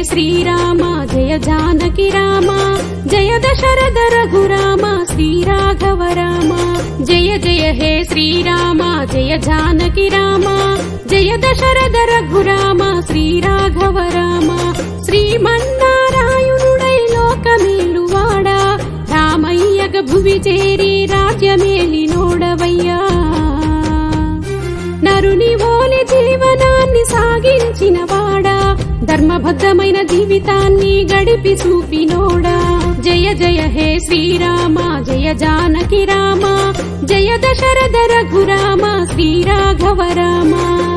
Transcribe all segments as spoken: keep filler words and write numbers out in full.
శ్రీరామ జయ జానకి రామ జయ దశరథ రఘురామ శ్రీరాఘవ రామ జయ జయ హే శ్రీరామ జయ జానకి రామ జయ దశరథ రఘురామ శ్రీరాఘవ రామ శ్రీమన్నారాయణుడై లోకమేలువాడా రామయ్యగ భువి చేరి రాజ్యమేలినోడవయ్యా నరుని ఓలి జీవనాన్ని సాగించిన వాడా ధర్మబద్ధమైన జీవితాన్ని గడిపి చూపినోడా జయ జయ హే శ్రీరామ జయ జానకి రామ జయ దశరథ రఘురామ శ్రీరాఘవ రామ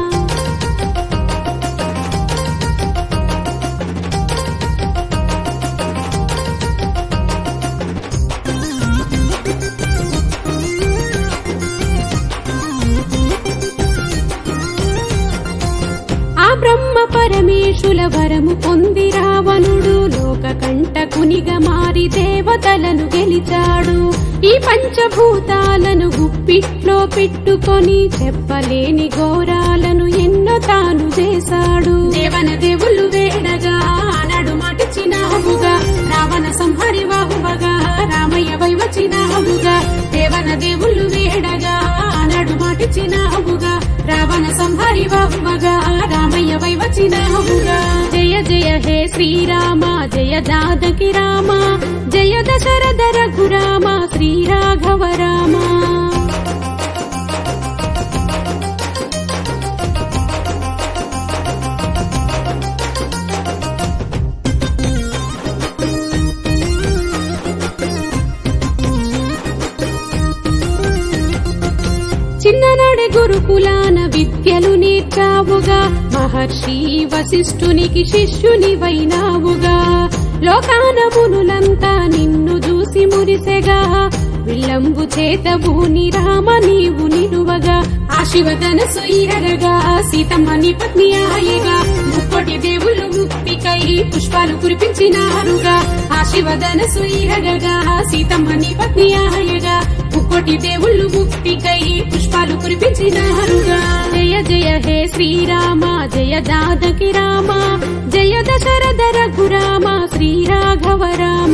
బ్రహ్మ పరమేశుల వరము పొంది రావణుడు లోక కంటకునిగా మారి దేవతలను గెలిచాడు ఈ పంచభూతాలను గుప్పిట్లో పెట్టుకొని చెప్పలేని ఘోరాలను ఎన్నో తాను చేశాడు దేవన దేవుళ్ళు వేడగా నడు మటిచినావుగా రావణ సంహరి వాహువగా రామయ్య వై వచ్చినావుగా దేవన దేవుళ్ళు వేడగా నడు మటిచినావుగా రావణ సంహరి వాహువగా రామయ్య వై వచ్చినావుగా జయ జయ హే శ్రీరామ జయ జానకి రామ జయ దశరథ రఘురామ శ్రీరాఘవ రామ చిన్ననాడే గురుకులాన విద్యలు నేర్చావుగా మహర్షి వశిష్ఠునికి శిష్యునివైనావుగా లోకాన మునులంతా నిన్ను చూసి మురిసెగా విల్లంబు చేత భూని రామ నీవు నిలువగా ఆ శివధనసు ఇరగగా సీతమ్మని పత్ని ఆయగా ముక్కోటి దేవుళ్ళు ముక్తికై పుష్పాలు కురిపించినారుగా ఆ శివధనసు ఇరగగా సీతమ్మని పత్ని ఆయగా ముక్కోటి దేవుళ్ళు ముక్తికై పుష్పాలు కురిపించినారుగా జయ జయ హే శ్రీరామ జయ జానకి రామ జయ దశరథ రఘురామ శ్రీరాఘవ రామ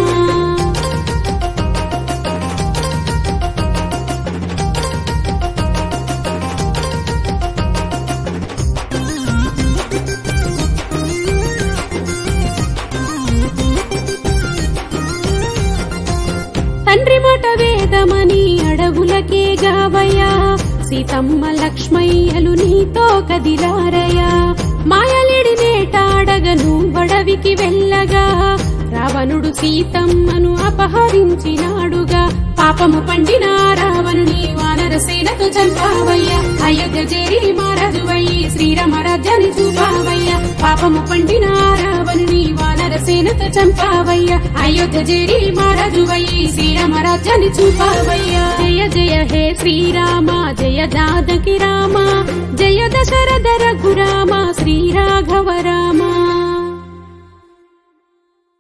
తండ్రి మాట వేదమని అడవులకే గావయ్యా సీతమ్మ లక్ష్మయ్యలు నీతో కదిలారయ్యా మాయలేడి నేటాడగను వడవికి వెళ్ళగా రావణుడు సీతమ్మను అపహరించినాడుగా పాపము పండిన రావణుని వానర సేనతో చంపావయ్యా అయోధ్య చేరి మహారాజువయ్యి శ్రీరామ రాజ్యాన్ని చూపావయ్యా పాపము పండిన రావణుని వానర సేనతో చంపావయ్యా అయోధ్య చేరి మహారాజువయ్యి శ్రీరామ రాజ్యాన్ని చూపావయ్యా జయ జయ హే శ్రీరామ జయ జానకి రామ జయ దశరథ రఘురామ శ్రీరాఘవ రామ